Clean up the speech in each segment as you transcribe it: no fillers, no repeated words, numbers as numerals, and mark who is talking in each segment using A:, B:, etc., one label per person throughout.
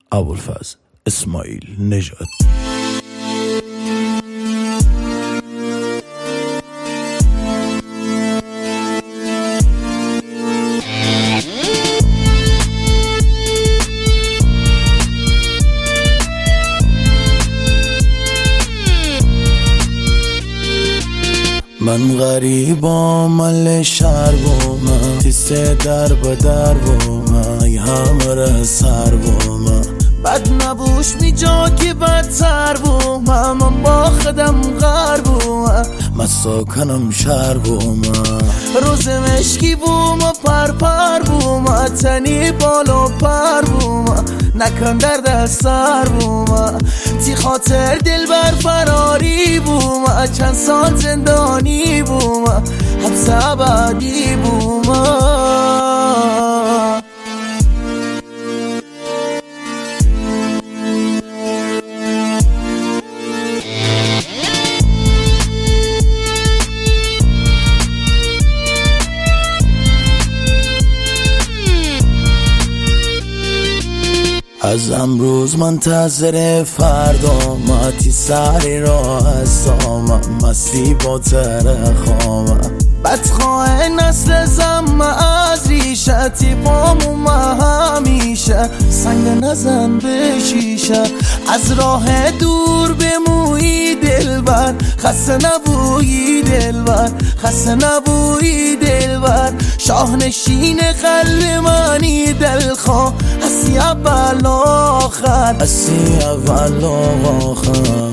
A: ابوالفضل اسماعیل نژاد. من غریبم مل شهر بومم، تیسه در به در بومم، ای همره سر بومم. بد نبوش می جا که بدتر بومم، من با خودم غر بومم، من ساکنم شهر بومم. روز مشکی بوم و پر بومم، تنی بالا پر بومم، نکن درد سر بومم. تی خاطر دل بر فراری بومم، چند سال زندانی بومم، حبس ابدی بومم. از امروز منتظر فردا، ماتی سری را هستم، مستی با ترخام. بدخواه نسل زم از ریشه، تیپامو همیشه سنگ نزن به شیشه. از راه دور بمویی دلبر، خسته نبویی دلبر، خسته نبویی دلبر. شاهنشین قلب منی دلخواه، هستی اول آخر، هستی اول آخر.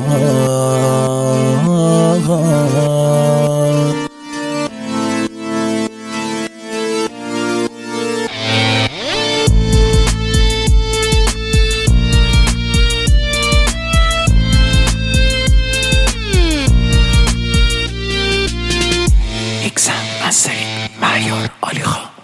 B: اکسم مستری معیار عالی خواه.